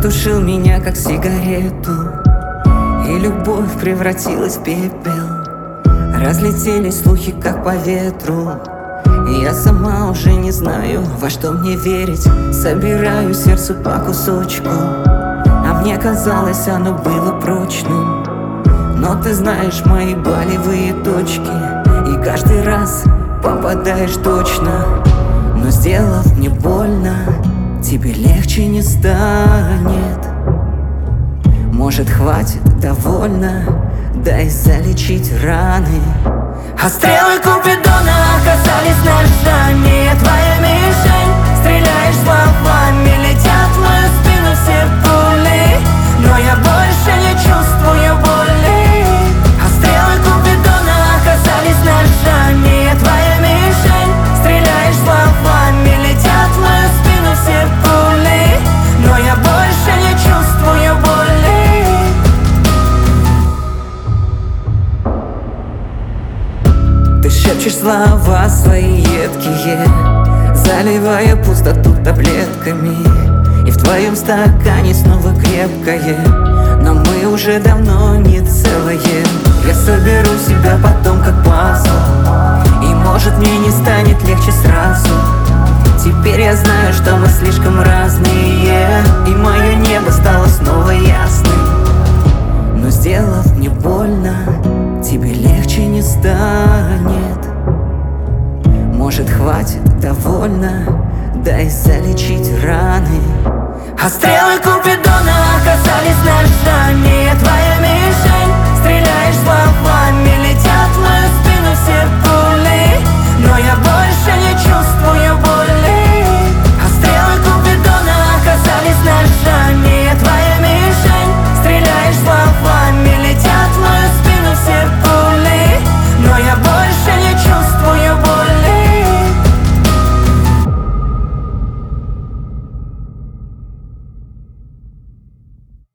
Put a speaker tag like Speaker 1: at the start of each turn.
Speaker 1: затушил меня, как сигарету, и любовь превратилась в пепел. Разлетелись слухи, как по ветру, и я сама уже не знаю, во что мне верить. Собираю сердце по кусочку, а мне казалось, оно было прочным. Но ты знаешь мои болевые точки, и каждый раз попадаешь точно. Но сделав мне больно, тебе легче не станет. Может, хватит, довольно, дай залечить раны. А стрелы Купидона оказались ножами. Твоя мишень, стреляешь словами, летят в мою спину все пули, но я больше не чувствую боли. А стрелы Купидона оказались ножами. Твоя мишень, стреляешь словами, летят в мою спину все пули, но я больше не чувствую боли. Ты шепчешь слова свои едкие, заливая пустоту таблетками, и в твоем стакане снова крепкое, но мы уже давно не целые. Я соберу себя потом как пазл, и может мне не станет легче сразу. Теперь я знаю, что мы слишком разные, и мое небо стало снова ясным. Но сделав мне больно, тебе легче не станет. Может, хватит, довольно, дай залечить раны. А стрелы Купидона оказались на